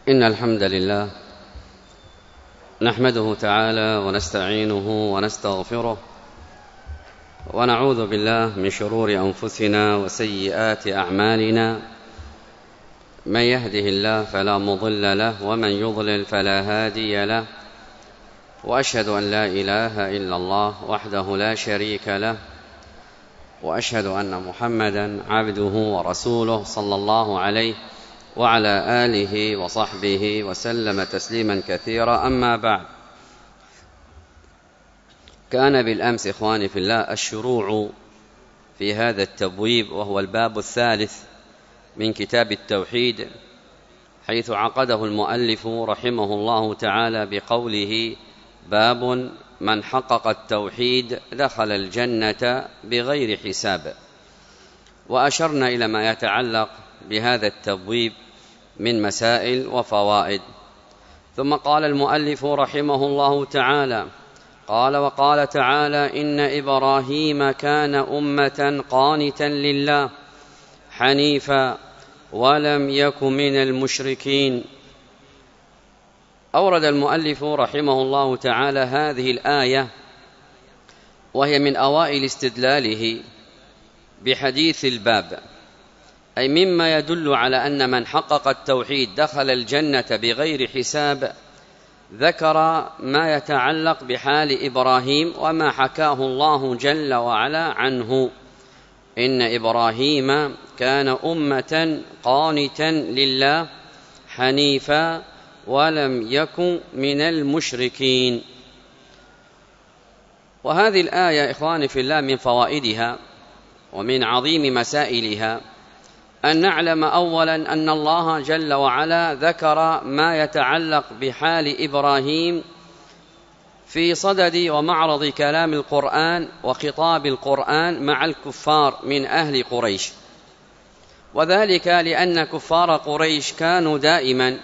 إن الحمد لله نحمده تعالى ونستعينه ونستغفره ونعوذ بالله من شرور أنفسنا وسيئات أعمالنا. من يهده الله فلا مضل له ومن يضلل فلا هادي له، وأشهد أن لا إله إلا الله وحده لا شريك له، وأشهد أن محمدا عبده ورسوله صلى الله عليه وعلى آله وصحبه وسلم تسليما كثيرا. أما بعد، كان بالأمس إخواني في الله الشروع في هذا التبويب، وهو الباب الثالث من كتاب التوحيد، حيث عقده المؤلف رحمه الله تعالى بقوله: باب من حقق التوحيد دخل الجنة بغير حساب. وأشرنا إلى ما يتعلق بهذا التبويب من مسائل وفوائد. ثم قال المؤلف رحمه الله تعالى: قال وقال تعالى: إن إبراهيم كان أمة قانتا لله حنيفا ولم يك من المشركين. أورد المؤلف رحمه الله تعالى هذه الآية، وهي من أوائل استدلاله بحديث الباب، أي مما يدل على أن من حقق التوحيد دخل الجنة بغير حساب. ذكر ما يتعلق بحال إبراهيم وما حكاه الله جل وعلا عنه: إن إبراهيم كان أمة قانتا لله حنيفا ولم يكن من المشركين. وهذه الآية إخواني في الله من فوائدها ومن عظيم مسائلها أن نعلم أولا أن الله جل وعلا ذكر ما يتعلق بحال إبراهيم في صدد ومعرض كلام القرآن وخطاب القرآن مع الكفار من أهل قريش، وذلك لأن كفار قريش كانوا دائما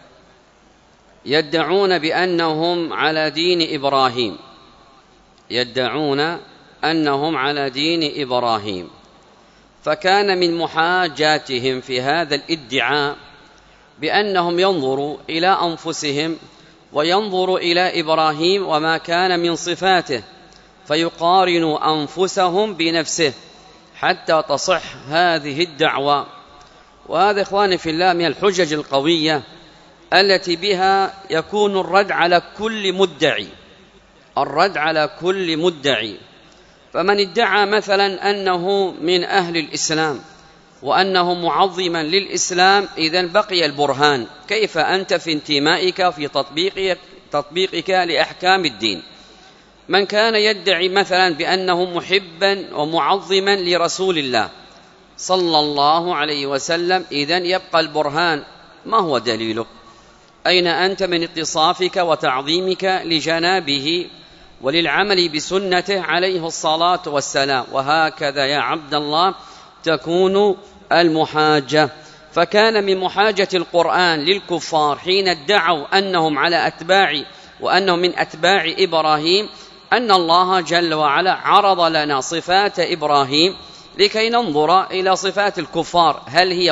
يدعون بأنهم على دين إبراهيم، يدعون أنهم على دين إبراهيم. فكان من محاجاتهم في هذا الادعاء بأنهم ينظروا إلى أنفسهم وينظروا إلى إبراهيم وما كان من صفاته، فيقارنوا أنفسهم بنفسه حتى تصح هذه الدعوة. وهذا إخواني في الله من الحجج القوية التي بها يكون الرد على كل مدعي، الرد على كل مدعي. فمن ادعى مثلا أنه من أهل الإسلام وأنه معظما للإسلام، إذن بقي البرهان كيف أنت في انتمائك في تطبيقك لأحكام الدين. من كان يدعي مثلا بأنه محبا ومعظما لرسول الله صلى الله عليه وسلم، إذن يبقى البرهان. ما هو دليلك؟ أين أنت من اتصافك وتعظيمك لجنابه وللعمل بسنته عليه الصلاة والسلام؟ وهكذا يا عبد الله تكون المحاجة. فكان من محاجة القرآن للكفار حين ادعوا أنهم على أتباع وأنهم من أتباع إبراهيم أن الله جل وعلا عرض لنا صفات إبراهيم لكي ننظر إلى صفات الكفار هل هي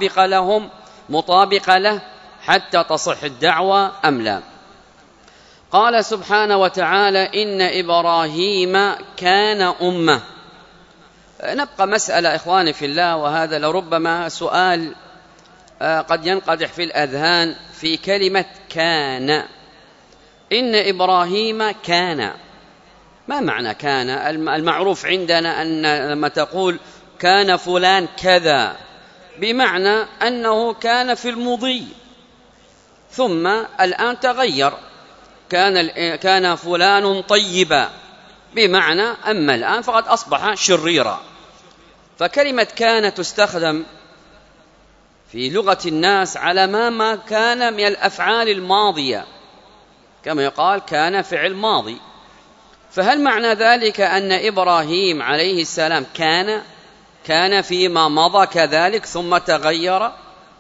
مطابقة له حتى تصح الدعوة أم لا. قال سبحانه وتعالى: إن إبراهيم كان أمة. نبقى مسألة إخواني في الله، وهذا لربما سؤال قد ينقدح في الأذهان في كلمة كان. إن إبراهيم كان، ما معنى كان؟ المعروف عندنا أن لما تقول كان فلان كذا بمعنى أنه كان في المضي ثم الآن تغير. كان فلان طيبا بمعنى أما الآن فقد أصبح شريرا. فكلمة كان تستخدم في لغة الناس على ما كان من الأفعال الماضية، كما يقال كان فعل ماضي. فهل معنى ذلك أن إبراهيم عليه السلام كان فيما مضى كذلك ثم تغير؟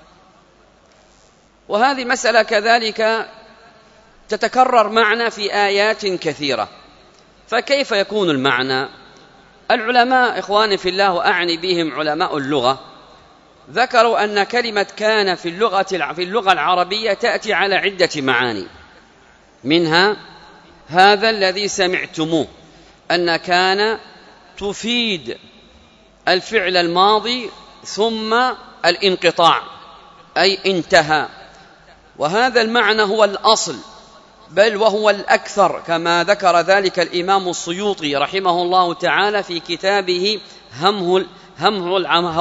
وهذه مسألة كذلك تتكرر معنا في آيات كثيرة. فكيف يكون المعنى؟ العلماء إخواني في الله، وأعني بهم علماء اللغة، ذكروا أن كلمة كان في اللغة العربية تأتي على عدة معاني، منها هذا الذي سمعتموه، أن كان تفيد الفعل الماضي ثم الانقطاع أي انتهى، وهذا المعنى هو الأصل بل وهو الأكثر، كما ذكر ذلك الإمام السيوطي رحمه الله تعالى في كتابه همع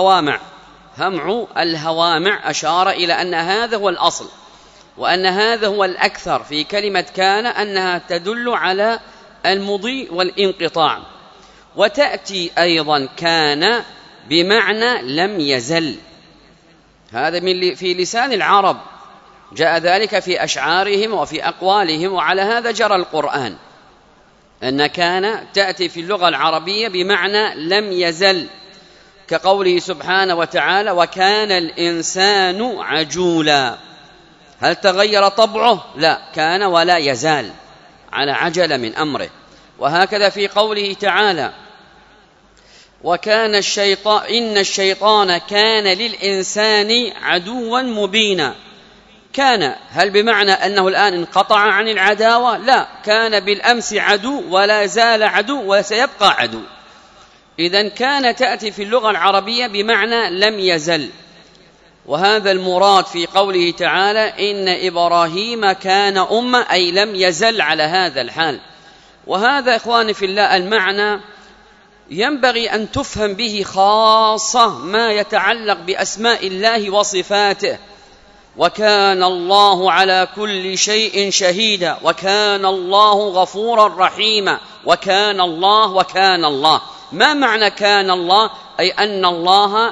الهوامع، أشار إلى أن هذا هو الأصل، وأن هذا هو الأكثر في كلمة كان، أنها تدل على المضي والانقطاع. وتأتي أيضا كان بمعنى لم يزل، هذا في لسان العرب، جاء ذلك في أشعارهم وفي أقوالهم، وعلى هذا جرى القرآن، أن كان تأتي في اللغة العربية بمعنى لم يزل، كقوله سبحانه وتعالى وكان الإنسان عجولا. هل تغير طبعه؟ لا، كان ولا يزال على عجل من أمره. وهكذا في قوله تعالى وكان إن الشيطان كان للإنسان عدوا مبينا. كان هل بمعنى أنه الآن انقطع عن العداوة؟ لا، كان بالأمس عدو ولا زال عدو وسيبقى عدو. إذن كان تأتي في اللغة العربية بمعنى لم يزل، وهذا المراد في قوله تعالى إن إبراهيم كان أمة، أي لم يزل على هذا الحال. وهذا إخواني في الله المعنى ينبغي أن تفهم به خاصة ما يتعلق بأسماء الله وصفاته. وكان الله على كل شيء شهيدا، وكان الله غفورا رحيما، وكان الله. ما معنى كان الله؟ أي أن الله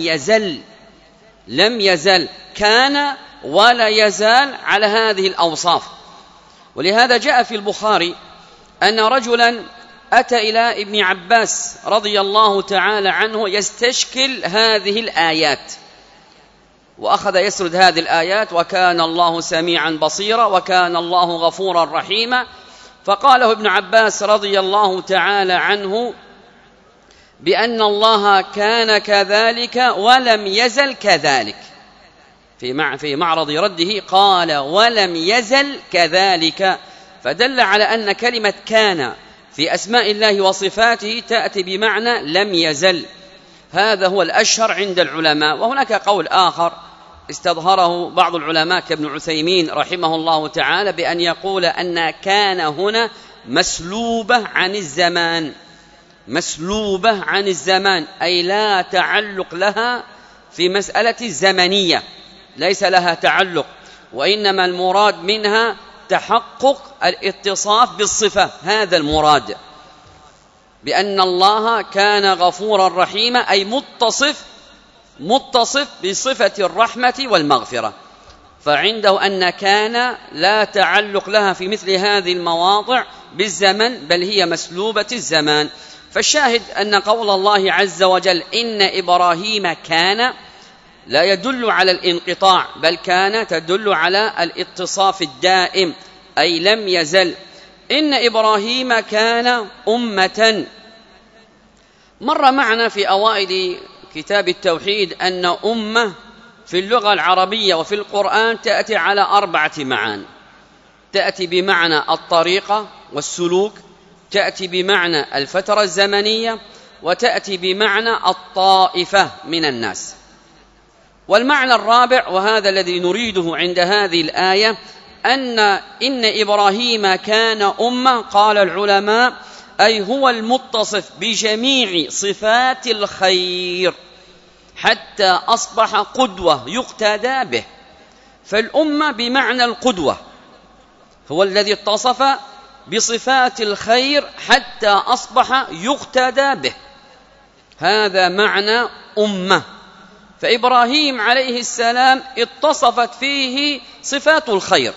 لم يزل كان ولا يزال على هذه الأوصاف. ولهذا جاء في البخاري أن رجلا أتى إلى ابن عباس رضي الله تعالى عنه يستشكل هذه الآيات، وأخذ يسرد هذه الآيات وكان الله سميعا بصيرا وكان الله غفورا رحيما. فقاله ابن عباس رضي الله تعالى عنه بأن الله كان كذلك ولم يزل كذلك، في معرض رده قال ولم يزل كذلك، فدل على أن كلمة كان في أسماء الله وصفاته تأتي بمعنى لم يزل. هذا هو الأشهر عند العلماء. وهناك قول آخر استظهره بعض العلماء كابن عثيمين رحمه الله تعالى بأن يقول أن كان هنا مسلوبة عن الزمان، أي لا تعلق لها في مسألة الزمنية، ليس لها تعلق، وإنما المراد منها تحقق الاتصاف بالصفة. هذا المراد بأن الله كان غفورا رحيما، أي متصف بصفة الرحمة والمغفرة. فعنده أن كان لا تعلق لها في مثل هذه المواضع بالزمن، بل هي مسلوبة الزمان. فالشاهد أن قول الله عز وجل إن إبراهيم كان لا يدل على الانقطاع، بل كان تدل على الاتصاف الدائم، أي لم يزل. إن إبراهيم كان أمة. مر معنا في أوائل كتاب التوحيد أن أمة في اللغة العربية وفي القرآن تأتي على 4 معاني. تأتي بمعنى الطريقة والسلوك، تأتي بمعنى الفترة الزمنية، وتأتي بمعنى الطائفة من الناس. والمعنى الرابع، وهذا الذي نريده عند هذه الآية، إن إبراهيم كان أمة، قال العلماء أي هو المتصف بجميع صفات الخير حتى أصبح قدوة يقتدى به. فالأمة بمعنى القدوة، هو الذي اتصف بصفات الخير حتى أصبح يقتدى به، هذا معنى أمة. فإبراهيم عليه السلام اتصفت فيه صفات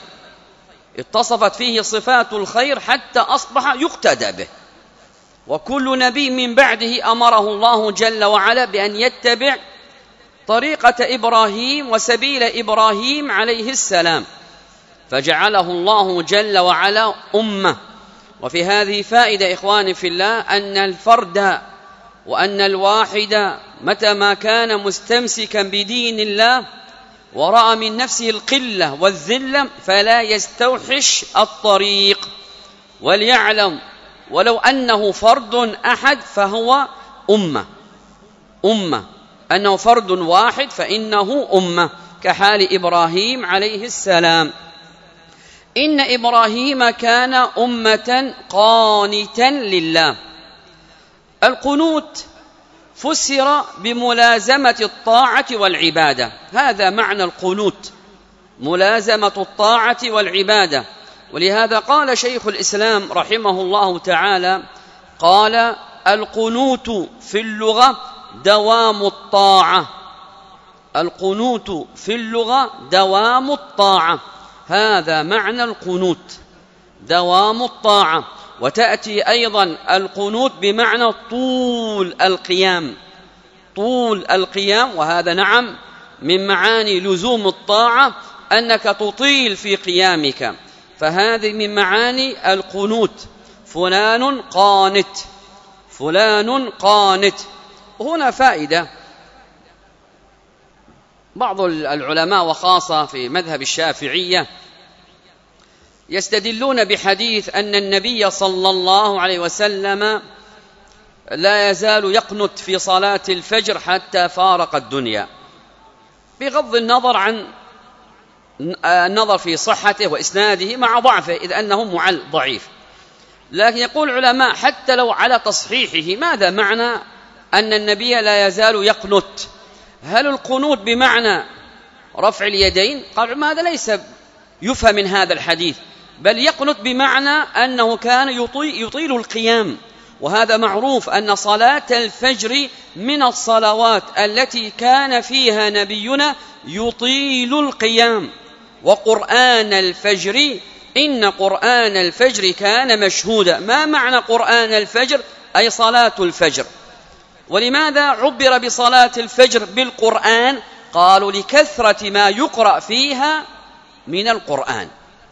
الخير حتى أصبح يقتدى به. وكل نبي من بعده أمره الله جل وعلا بأن يتبع طريقة إبراهيم وسبيل إبراهيم عليه السلام، فجعله الله جل وعلا أمة. وفي هذه فائدة إخواني في الله، أن الفرد وأن الواحد متى ما كان مستمسكا بدين الله ورأى من نفسه القلة والذلة فلا يستوحش الطريق، وليعلم ولو أنه فرد أحد فهو أمة، أنه فرد واحد فإنه أمة، كحال إبراهيم عليه السلام. إن إبراهيم كان أمة قانتا لله. القنوت فسر بملازمة الطاعة والعبادة، هذا معنى القنوت، ملازمة الطاعة والعبادة. ولهذا قال شيخ الإسلام رحمه الله تعالى، قال: القنوت في اللغة دوام الطاعة. القنوت في اللغة دوام الطاعة، هذا معنى القنوت، دوام الطاعة. وتأتي أيضا القنوت بمعنى طول القيام، طول القيام، وهذا نعم من معاني لزوم الطاعة أنك تطيل في قيامك، فهذه من معاني القنوت. فلان قانت، فلان قانت. هنا فائدة، بعض العلماء وخاصة في مذهب الشافعية يستدلون بحديث أن النبي صلى الله عليه وسلم لا يزال يقنت في صلاة الفجر حتى فارق الدنيا، بغض النظر عن النظر في صحته وإسناده مع ضعفه، إذ أنه ضعيف. لكن يقول العلماء حتى لو على تصحيحه، ماذا معنى أن النبي لا يزال يقنت؟ هل القنوت بمعنى رفع اليدين؟ قالوا ماذا ليس يفهم من هذا الحديث، بل يقنت بمعنى أنه كان يطيل القيام. وهذا معروف أن صلاة الفجر من الصلوات التي كان فيها نبينا يطيل القيام. وقرآن الفجر، إن قرآن الفجر كان مشهودا. ما معنى قرآن الفجر؟ أي صلاة الفجر. ولماذا عبر بصلاة الفجر بالقرآن؟ قالوا لكثرة ما يقرأ فيها من القرآن،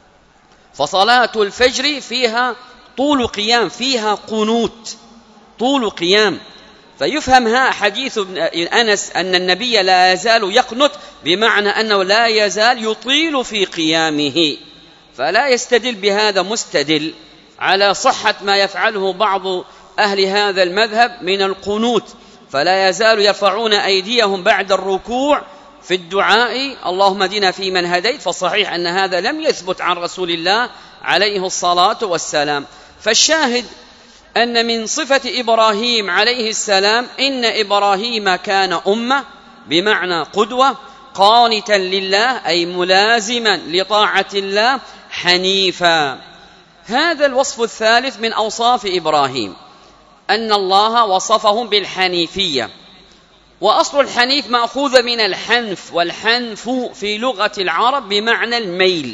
فصلاة الفجر فيها طول قيام، فيها قنوت، طول قيام. فيفهم حديث أنس أن النبي لا يزال يقنت بمعنى أنه لا يزال يطيل في قيامه، فلا يستدل بهذا مستدل على صحة ما يفعله بعض أهل هذا المذهب من القنوت، فلا يزال يرفعون أيديهم بعد الركوع في الدعاء اللهم اهدنا فيمن هديت. فصحيح أن هذا لم يثبت عن رسول الله عليه الصلاة والسلام. فالشاهد أن من صفة إبراهيم عليه السلام إن إبراهيم كان أمة بمعنى قدوة، قانتا لله أي ملازما لطاعة الله، حنيفا. هذا الوصف الثالث من أوصاف إبراهيم، أن الله وصفهم بالحنيفية. وأصل الحنيف مأخوذ من الحنف، والحنف في لغة العرب بمعنى الميل،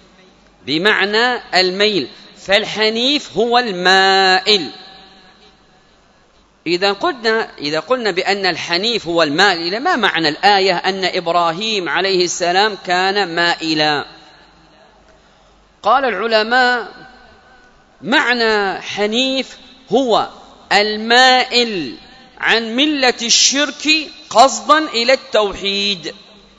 بمعنى الميل. فالحنيف هو المائل. إذا قلنا بأن الحنيف هو المائل، ما معنى الآية أن إبراهيم عليه السلام كان مائلا؟ قال العلماء معنى حنيف هو المائل عن ملة الشرك قصدا إلى التوحيد.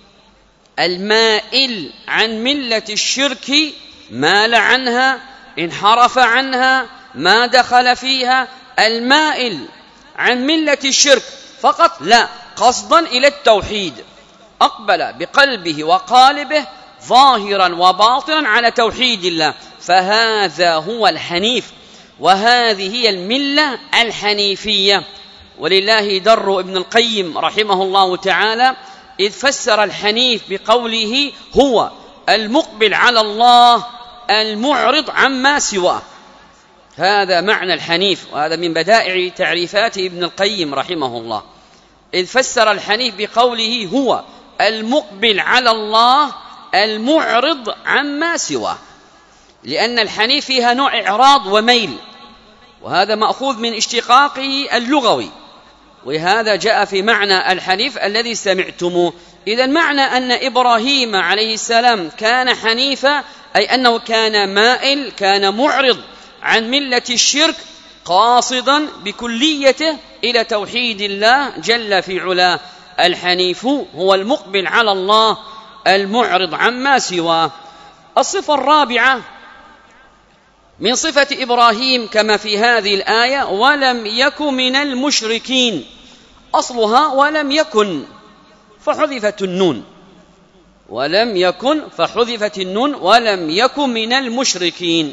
المائل عن ملة الشرك، مال عنها، انحرف عنها، ما دخل فيها. المائل عن ملة الشرك فقط لا، قصدا إلى التوحيد، أقبل بقلبه وقالبه ظاهرا وباطنا على توحيد الله، فهذا هو الحنيف، وهذه هي الملة الحنيفية. ولله در ابن القيم رحمه الله تعالى إذ فسر الحنيف بقوله هو المقبل على الله المعرض عما سواه. هذا معنى الحنيف، وهذا من بدائع تعريفات ابن القيم رحمه الله. إذ فسر الحنيف بقوله هو المقبل على الله المعرض عما سواه، لأن الحنيف فيها نوع إعراض وميل، وهذا مأخوذ من اشتقاقه اللغوي، وهذا جاء في معنى الحنيف الذي سمعتموه. إذن معنى أن إبراهيم عليه السلام كان حنيفا أي أنه كان مائل، كان معرض عن ملة الشرك، قاصدا بكليته إلى توحيد الله جل في علاه. الحنيف هو المقبل على الله المعرض عما سواه. الصفة الرابعة من صفة إبراهيم كما في هذه الآية: ولم يكن من المشركين. أصلها ولم يكن فحذفت النون، ولم يكن فحذفت النون، ولم يكن من المشركين.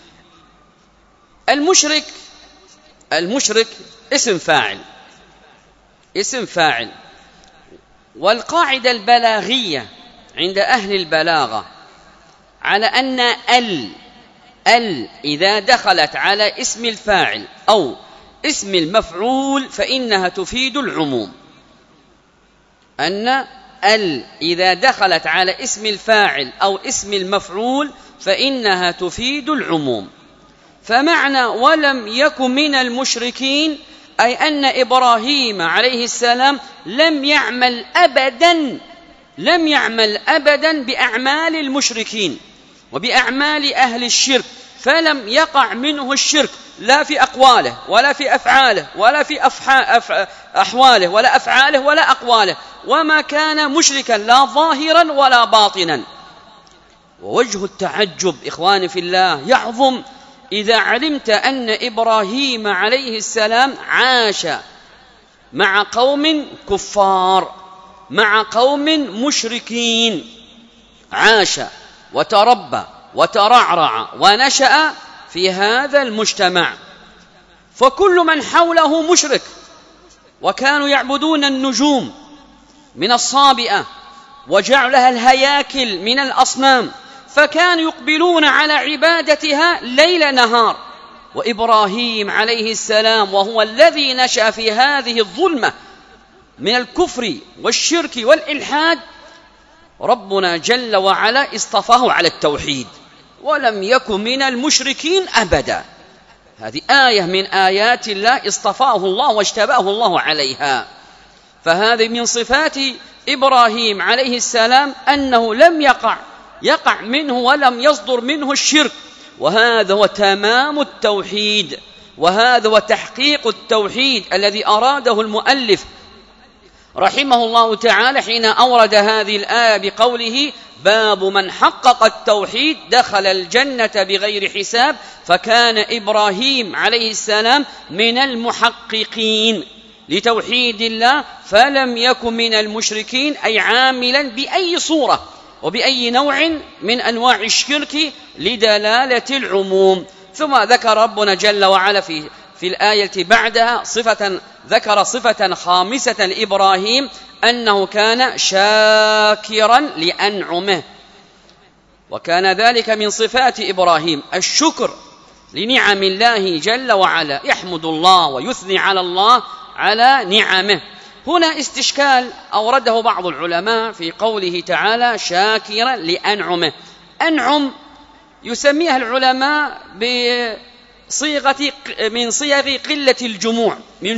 المشرك اسم فاعل. والقاعدة البلاغية عند أهل البلاغة على أن إذا دخلت على اسم الفاعل أو اسم المفعول فإنها تفيد العموم. أن إذا دخلت على اسم الفاعل أو اسم المفعول فإنها تفيد العموم. فمعنى ولم يكن من المشركين أي أن إبراهيم عليه السلام لم يعمل أبدا بأعمال المشركين وبأعمال أهل الشرك، فلم يقع منه الشرك لا في أقواله ولا في أفعاله ولا في أحواله ولا أفعاله ولا أقواله، وما كان مشركا لا ظاهرا ولا باطنا. ووجه التعجب إخواني في الله يعظم إذا علمت أن إبراهيم عليه السلام عاش مع قوم كفار، مع قوم مشركين، عاش وتربى وترعرع ونشأ في هذا المجتمع، فكل من حوله مشرك، وكانوا يعبدون النجوم من الصابئة وجعلها الهياكل من الأصنام، فكانوا يقبلون على عبادتها ليل نهار. وإبراهيم عليه السلام وهو الذي نشأ في هذه الظلمة من الكفر والشرك والإلحاد، ربنا جل وعلا اصطفاه على التوحيد، ولم يكن من المشركين أبدا. هذه آية من آيات الله اصطفاه الله واجتباه الله عليها. فهذه من صفات إبراهيم عليه السلام أنه لم يقع منه ولم يصدر منه الشرك، وهذا هو تمام التوحيد، وهذا هو تحقيق التوحيد الذي أراده المؤلف رحمه الله تعالى حين أورد هذه الآية بقوله: باب من حقق التوحيد دخل الجنة بغير حساب. فكان إبراهيم عليه السلام من المحققين لتوحيد الله، فلم يكن من المشركين، أي عاملا بأي صورة وبأي نوع من أنواع الشرك لدلالة العموم. ثم ذكر ربنا جل وعلا في الآية بعدها ذكر صفة خامسة لإبراهيم، أنه كان شاكرا لأنعمه، وكان ذلك من صفات إبراهيم الشكر لنعم الله جل وعلا، يحمد الله ويثني على الله على نعمه. هنا استشكال أورده بعض العلماء في قوله تعالى شاكرا لأنعمه. أنعم يسميها العلماء من صيغ قلة الجموع، من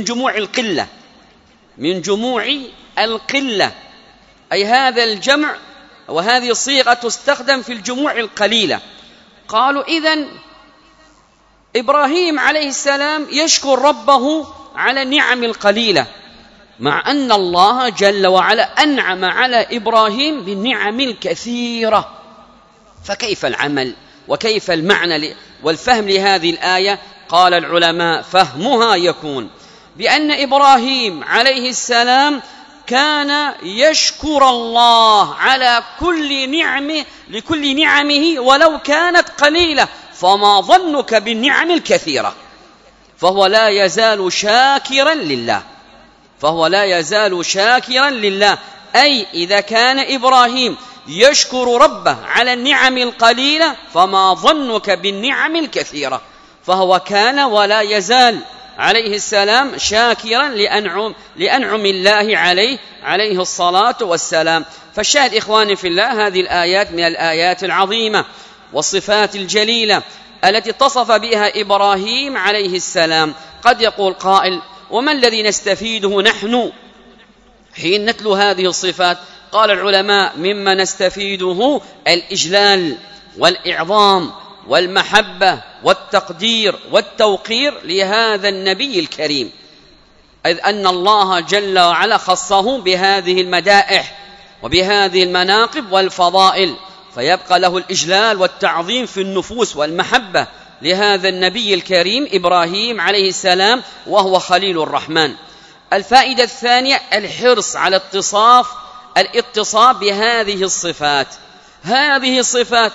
جموع القلة، أي هذا الجمع وهذه الصيغة تستخدم في الجموع القليلة. قالوا إذن إبراهيم عليه السلام يشكر ربه على النعم القليلة، مع أن الله جل وعلا أنعم على إبراهيم بالنعم الكثيرة. فكيف العمل وكيف المعنى والفهم لهذه الآية؟ قال العلماء فهمها يكون بأن إبراهيم عليه السلام كان يشكر الله على لكل نعمه ولو كانت قليلة، فما ظنك بالنعم الكثيرة؟ فهو لا يزال شاكرا لله، أي إذا كان إبراهيم يشكر ربه على النعم القليلة فما ظنك بالنعم الكثيرة؟ فهو كان ولا يزال عليه السلام شاكرا لأنعم الله عليه الصلاة والسلام. فالشاهد إخواني في الله، هذه الآيات من الآيات العظيمة والصفات الجليلة التي اتصف بها إبراهيم عليه السلام. قد يقول قائل: وما الذي نستفيده نحن حين نتلو هذه الصفات؟ قال العلماء: مما نستفيده الإجلال والإعظام والمحبة والتقدير والتوقير لهذا النبي الكريم، إذ أن الله جل وعلا خصه بهذه المدائح وبهذه المناقب والفضائل، فيبقى له الإجلال والتعظيم في النفوس والمحبة لهذا النبي الكريم إبراهيم عليه السلام، وهو خليل الرحمن. الفائدة الثانية الحرص على الاتصاف بهذه الصفات. هذه الصفات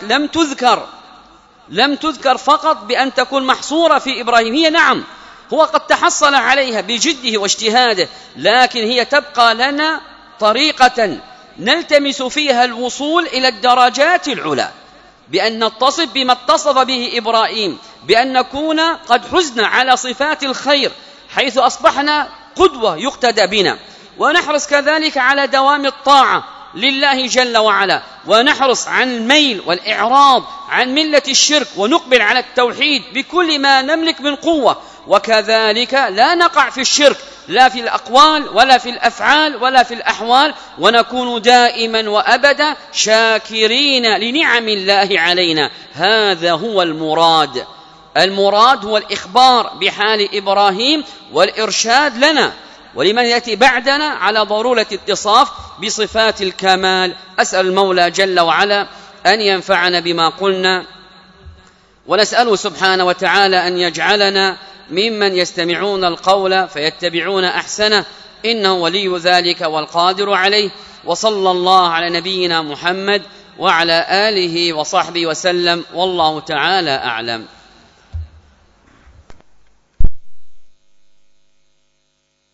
لم تذكر فقط بأن تكون محصورة في إبراهيم، هي نعم هو قد تحصل عليها بجده واجتهاده، لكن هي تبقى لنا طريقة نلتمس فيها الوصول إلى الدرجات العلى، بأن نتصف بما اتصف به إبراهيم، بأن نكون قد حزنا على صفات الخير حيث أصبحنا قدوة يقتدى بنا، ونحرص كذلك على دوام الطاعة لله جل وعلا، ونحرص عن الميل والإعراض عن ملة الشرك، ونقبل على التوحيد بكل ما نملك من قوة، وكذلك لا نقع في الشرك لا في الأقوال ولا في الأفعال ولا في الأحوال، ونكون دائما وأبدا شاكرين لنعم الله علينا. هذا هو المراد هو الإخبار بحال إبراهيم والإرشاد لنا ولمن يأتي بعدنا على ضرورة اتصاف بصفات الكمال. أسأل المولى جل وعلا أن ينفعنا بما قلنا، ونسأله سبحانه وتعالى أن يجعلنا ممن يستمعون القول فيتبعون أحسنه، إنه ولي ذلك والقادر عليه. وصلى الله على نبينا محمد وعلى آله وصحبه وسلم، والله تعالى أعلم.